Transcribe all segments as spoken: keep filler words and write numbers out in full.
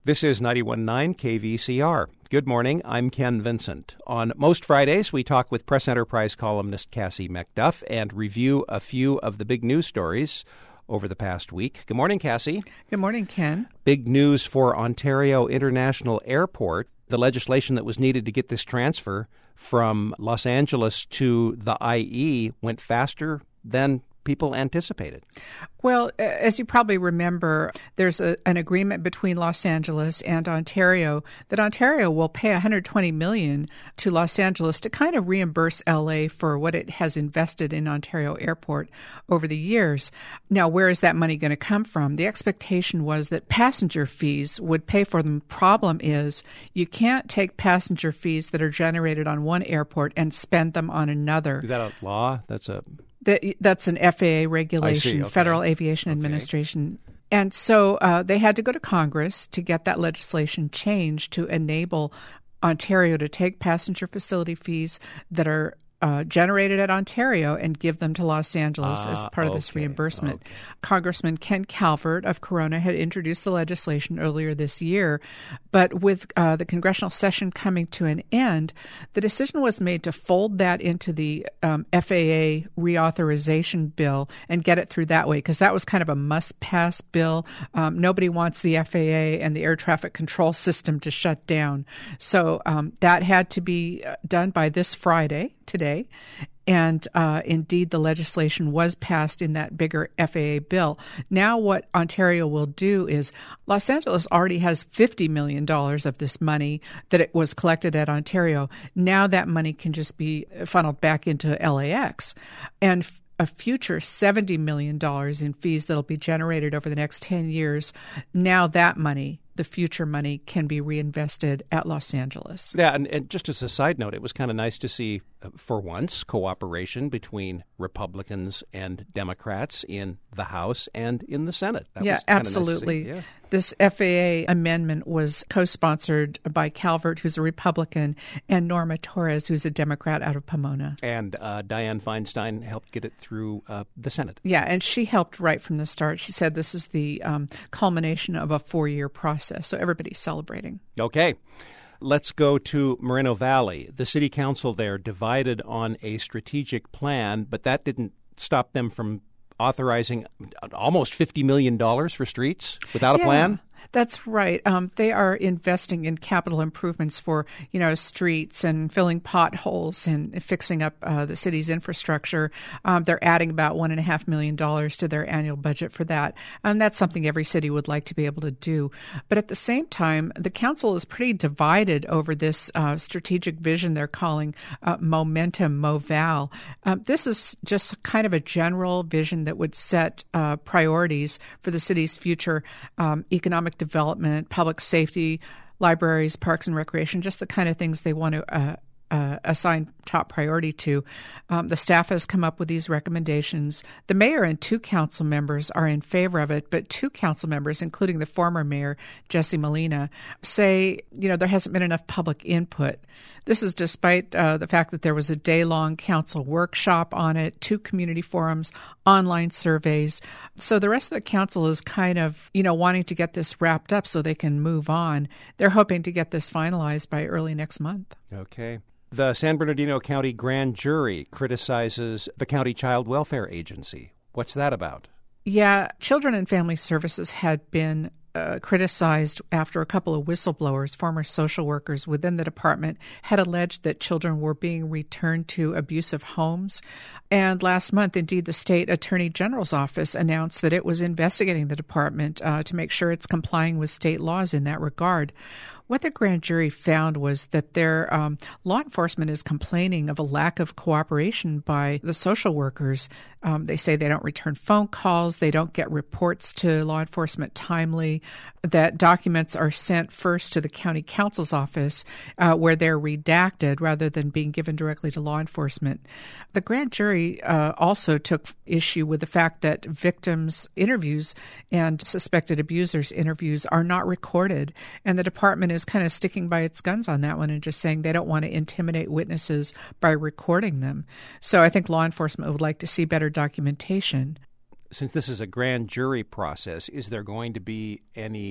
This is ninety-one point nine K V C R. Good morning, I'm Ken Vincent. On most Fridays, we talk with Press Enterprise columnist Cassie McDuff and review a few of the big news stories over the past week. Good morning, Cassie. Good morning, Ken. Big news for Ontario International Airport. The legislation that was needed to get this transfer from Los Angeles to the I E went faster than people anticipated. Well, as you probably remember, there's a, an agreement between Los Angeles and Ontario that Ontario will pay one hundred twenty million dollars to Los Angeles to kind of reimburse L A for what it has invested in Ontario Airport over the years. Now, where is that money going to come from? The expectation was that passenger fees would pay for them. Problem is, you can't take passenger fees that are generated on one airport and spend them on another. Is that a law? That's a... That, that's an F A A regulation, okay. Federal Aviation okay. Administration. And so uh, they had to go to Congress to get that legislation changed to enable Ontario to take passenger facility fees that are uh, generated at Ontario and give them to Los Angeles ah, as part okay. of this reimbursement. Okay. Congressman Ken Calvert of Corona had introduced the legislation earlier this year, but with uh, the congressional session coming to an end, the decision was made to fold that into the um, F A A reauthorization bill and get it through that way, because that was kind of a must-pass bill. Um, nobody wants the F A A and the air traffic control system to shut down. So um, that had to be done by this Friday, today. And uh, indeed, the legislation was passed in that bigger F A A bill. Now what Ontario will do is Los Angeles already has fifty million dollars of this money that it was collected at Ontario. Now that money can just be funneled back into L A X. And a future seventy million dollars in fees that will be generated over the next ten years, now that money, the future money, can be reinvested at Los Angeles. Yeah, and, and just as a side note, it was kind of nice to see, uh, for once, cooperation between Republicans and Democrats in the House and in the Senate. That yeah, was kind absolutely. of nice to see. Yeah. This F A A amendment was co-sponsored by Calvert, who's a Republican, and Norma Torres, who's a Democrat out of Pomona. And uh, Dianne Feinstein helped get it through uh, the Senate. Yeah, and she helped right from the start. She said this is the um, culmination of a four-year process, so everybody's celebrating. Okay. Let's go to Moreno Valley. The city council there divided on a strategic plan, but that didn't stop them from authorizing almost fifty million dollars for streets without a yeah, plan? That's right. Um, they are investing in capital improvements for, you know, streets and filling potholes and fixing up uh, the city's infrastructure. Um, they're adding about one and a half million dollars to their annual budget for that. And that's something every city would like to be able to do. But at the same time, the council is pretty divided over this uh, strategic vision they're calling uh, Momentum MoVal. Um, this is just kind of a general vision that would set uh, priorities for the city's future um, economic development, public safety, libraries, parks and recreation, just the kind of things they want to uh, uh, assign top priority to. Um, the staff has come up with these recommendations. The mayor and two council members are in favor of it, but two council members, including the former mayor, Jesse Molina, say, you know, there hasn't been enough public input. This is despite uh, the fact that there was a day-long council workshop on it, two community forums, online surveys. So the rest of the council is kind of, you know, wanting to get this wrapped up so they can move on. They're hoping to get this finalized by early next month. Okay. The San Bernardino County Grand Jury criticizes the County Child Welfare Agency. What's that about? Yeah, Children and Family Services had been Uh, criticized after a couple of whistleblowers, former social workers within the department, had alleged that children were being returned to abusive homes. And last month, indeed, the state attorney general's office announced that it was investigating the department uh, to make sure it's complying with state laws in that regard. What the grand jury found was that their um, law enforcement is complaining of a lack of cooperation by the social workers. Um, they say they don't return phone calls, they don't get reports to law enforcement timely, that documents are sent first to the county counsel's office uh, where they're redacted rather than being given directly to law enforcement. The grand jury uh, also took issue with the fact that victims' interviews and suspected abusers' interviews are not recorded, and the department is kind of sticking by its guns on that one and just saying they don't want to intimidate witnesses by recording them. So I think law enforcement would like to see better documentation. Since this is a grand jury process, is there going to be any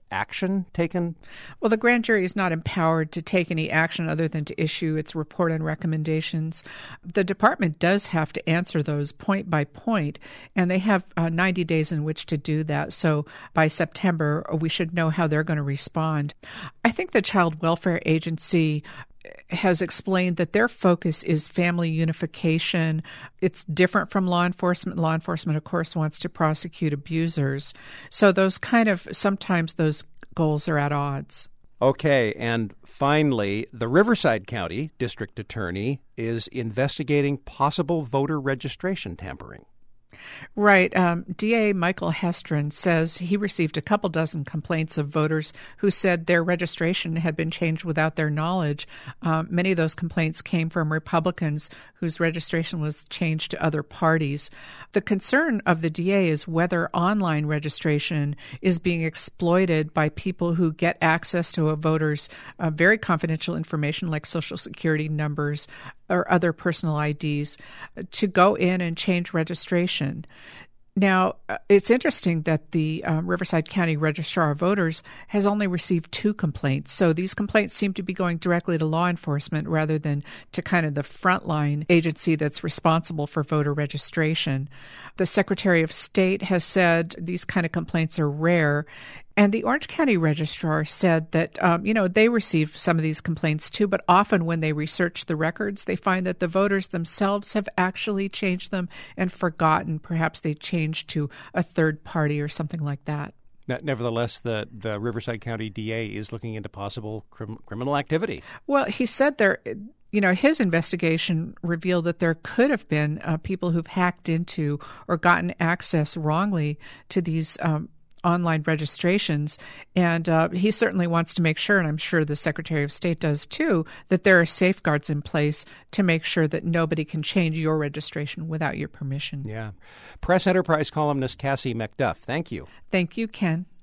action taken? Well, the grand jury is not empowered to take any action other than to issue its report and recommendations. The department does have to answer those point by point, and they have uh, ninety days in which to do that. So by September, we should know how they're going to respond. I think the Child Welfare Agency has explained that their focus is family unification. It's different from law enforcement. Law enforcement, of course, wants to prosecute abusers. So those kind of, sometimes those goals are at odds. Okay, and finally, the Riverside County District Attorney is investigating possible voter registration tampering. Right. Um, D A Michael Hestron says he received a couple dozen complaints of voters who said their registration had been changed without their knowledge. Um, many of those complaints came from Republicans whose registration was changed to other parties. The concern of the D A is whether online registration is being exploited by people who get access to a voter's uh, very confidential information like Social Security numbers or other personal I Ds to go in and change registration. Now, it's interesting that the um, Riverside County Registrar of Voters has only received two complaints. So these complaints seem to be going directly to law enforcement rather than to kind of the frontline agency that's responsible for voter registration. The Secretary of State has said these kind of complaints are rare. And the Orange County Registrar said that, um, you know, they receive some of these complaints too, but often when they research the records, they find that the voters themselves have actually changed them and forgotten. Perhaps they changed to a third party or something like that. Nevertheless, the, the Riverside County D A is looking into possible crim- criminal activity. Well, he said there, you know, his investigation revealed that there could have been uh, people who've hacked into or gotten access wrongly to these um online registrations. And uh, he certainly wants to make sure, and I'm sure the Secretary of State does too, that there are safeguards in place to make sure that nobody can change your registration without your permission. Yeah. Press Enterprise columnist Cassie McDuff, thank you. Thank you, Ken.